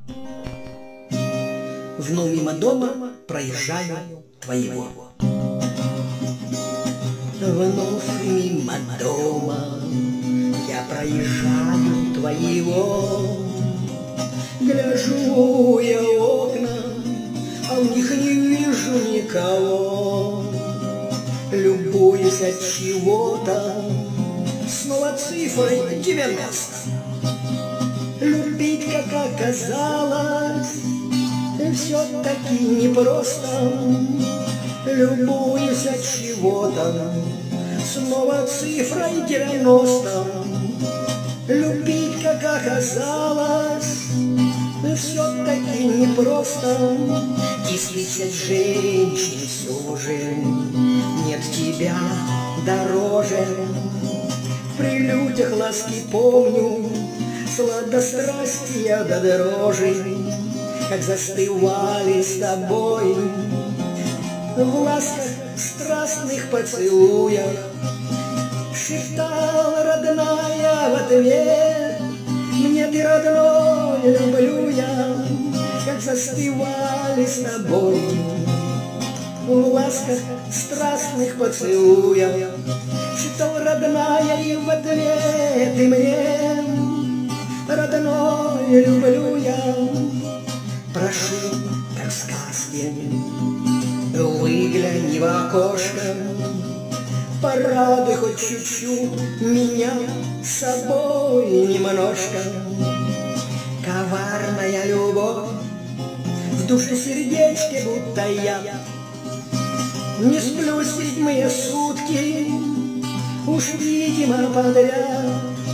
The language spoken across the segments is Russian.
Вновь мимо дома проезжаю твоего. Вновь мимо дома я проезжаю твоего. Гляжу я в окна, а в них не вижу никого. Любуюсь от чего-то, снова цифрой 90. Любить, как оказалось, все-таки непросто. Любуюсь от чего-то, снова цифрой 90. Любить, как оказалось, все-таки непросто. Из тысяч женщин все же нет тебя дороже. При людях ласки помню, сладострастия до дрожи, как застывали с тобой в ласках страстных поцелуях. Шептала родная в ответ: мне ты родной, люблю я. Как застывали с тобой в ласках страстных поцелуях. Шептала родная и в ответ и мне: родной, люблю я. Прошу, как в сказке, выгляни в окошко, порадуй хоть чуть-чуть меня с собой немножко. Коварная любовь в душе сердечке, будто я не сплю седьмые сутки, уж видимо подряд.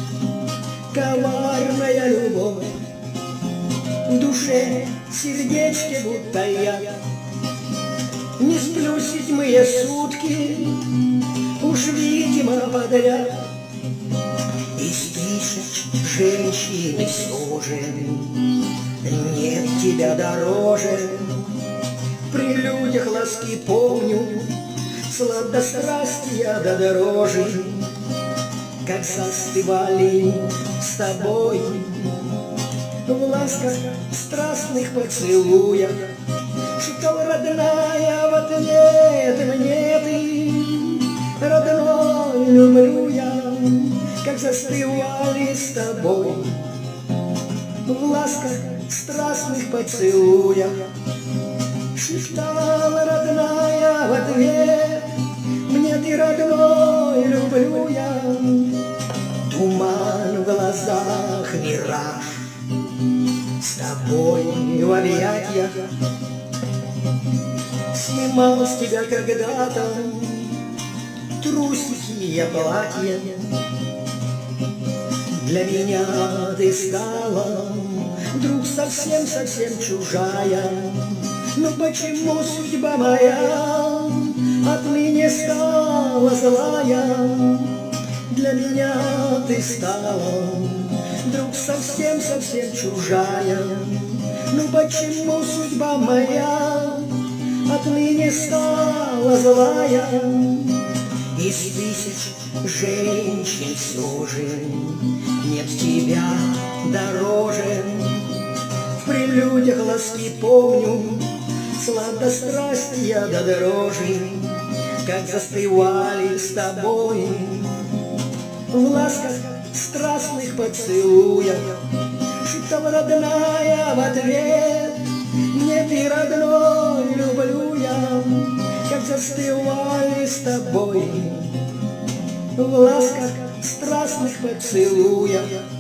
Коварная любовь в душе сердечке, будто я не сплю седьмые сутки, уж видимо подряд. Из тысяч женщин все же нет тебя дороже. При людях ласки помню, сладострастия до дрожи, как застывали с тобой в ласках страстных поцелуях. Шептала родная в ответ мне: ты родной, люблю я. Как застывали с тобой в ласках страстных поцелуях. Шептала родная в ответ мне: ты родной, люблю я. Туман в глазах, мираж с тобой в объятиях. Снимал с тебя когда-то трусики и платья. Для меня ты стала вдруг совсем-совсем чужая. Но почему судьба моя отныне стала злая? Для меня ты стала вдруг совсем-совсем чужая. Ну почему судьба моя отныне стала злая? Из тысяч женщин все же нет тебя дороже. В прелюдиях ласки помню, сладострастия до дрожи, как застывали с тобой в ласках страстных поцелуях. Шептала родная в ответ мне: ты родной, люблю я. Как застывали с тобой в ласках страстных поцелуях.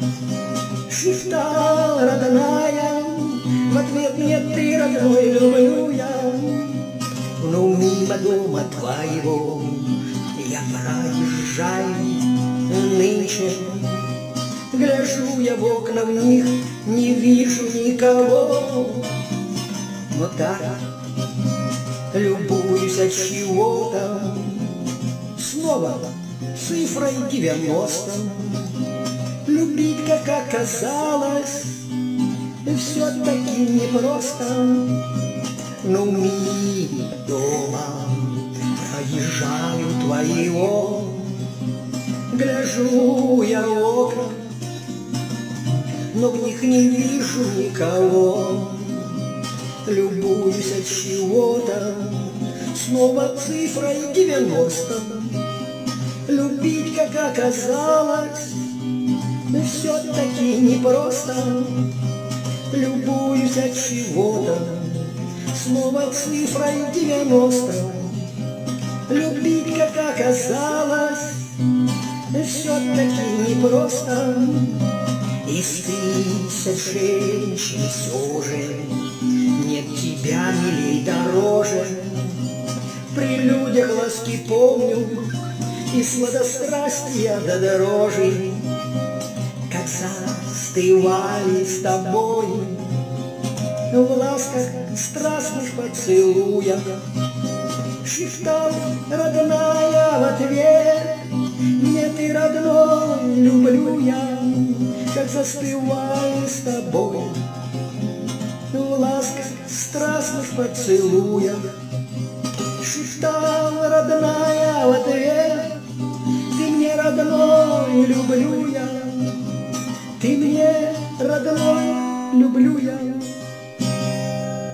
Шептала родная в ответ мне: ты родной, люблю я. Но мимо дома твоего я проезжаю нынче. Гляжу я в окна, в них не вижу никого. Но так любуюсь от чего-то, снова цифрой 90. Любить, как оказалось, все-таки непросто. Но мимо дома проезжаю твоего. Гляжу я в окна, но в них не вижу никого. Любуюсь от чего-то, снова цифрой 90. Любить, как оказалось, все-таки непросто. Любуюсь от чего-то, снова цифрой 90. Любить, как оказалось, все-таки непросто. Из тысяч женщин все же нет тебя милей дороже. При людях ласки помню и сладострастия до дорожи, как застывали с тобой в ласках страстных поцелуях. Шептал родная в ответ: мне ты родной, люблю я, как застываю с тобой в ласках страстных поцелуях. Шептал родная в ответ: ты мне родной, люблю я, ты мне родной, люблю я.